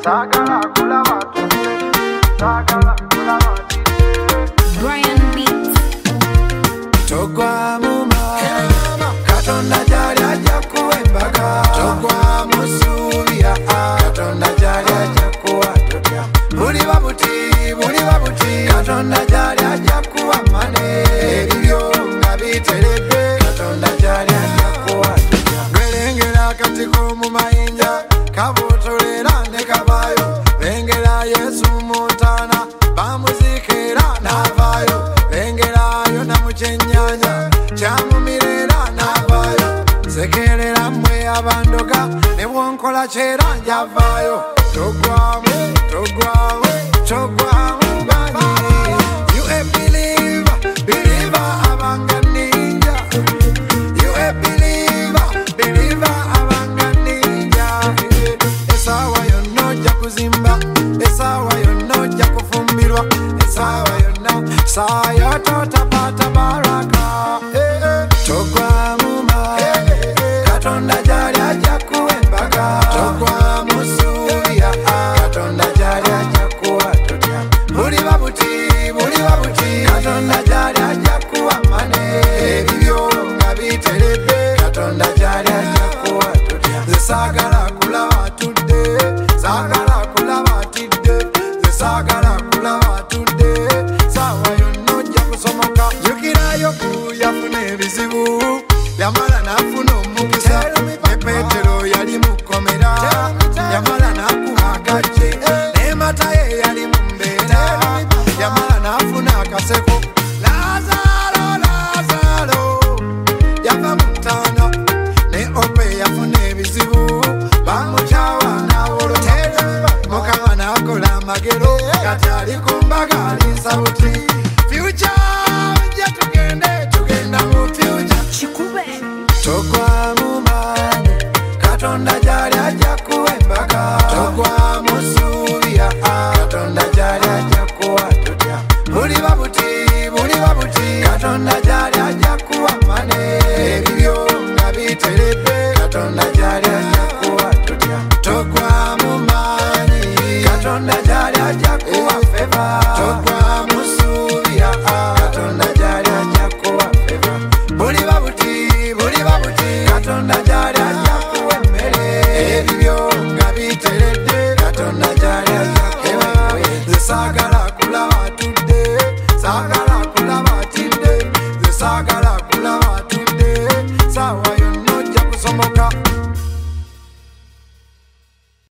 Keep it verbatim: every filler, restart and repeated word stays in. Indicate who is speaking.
Speaker 1: sagala kulaba tudde sagala kulaba
Speaker 2: Brian Beats
Speaker 1: Togwa muma Katonda jali aja kuwembaga Togwa musubia Katonda jali aja kuwa tutya Buli babuti, buli babuti Katonda jali aja kuwa mane Ebyo nga biterede Katonda jali aja kuwa tutya Gwelengera katiko mu mayinja Kabutulera ne kabayo Bengera Yesu Montana Bamuzikira navayo Bengerayo na muchenyanya Chamumirera navayo Sekerera mwe abandoga Ne wonkola chera njavayo Togwamu, togwamu, togwamu bani You a believer, believer abanga ninja You a believer, believer abanga ninja Esawa yonna ojja kuzimba Esawa yonna ojja kufumbirwa Esawa yonna Sayo totapata baraka Togwa muma Katonda jali aja kuwembaga Togwa musubia Katonda jali aja kuwa tutya Buli babuti, buli babuti Katonda jali aja kuwa mane Ebyo nga biterede Katonda jali aja kuwa tutya Zesagala kulaba tudde Sagala kulaba tidde Zesagala kulaba tudde Sawa yonna ojja kusomoka Yukirayo kuyafuna ebizibu Yamala nafuna omukisa Ne Petero yali mukomera Yamala nakuba agajje Ne Matayo yali mumbeera Yamala nafuna akaseko Lazaro, Lazaro Yava mutana Ne Ope yafuna ebizibu Bamukyawa n'awoloma Mukama n'akola amagero Kati ali ku mbaga alinsa buti Future ojja tugende tugenda mu future
Speaker 2: Chikube
Speaker 1: Togwa mumane Katonda jali aja kuwembaga Togwa musubia Katonda jali aja kuwa tutya Buli babuti, buli babuti Katonda jali aja kuwa mane Ebyo nga biterede Katonda jali aja kuwa tutya Togwa mumane Katonda jali aja kuwa feva Togwa musubia Katonda jali aja kuwa feva Buli babuti, buli babuti Katonda jali aja kuwa mmere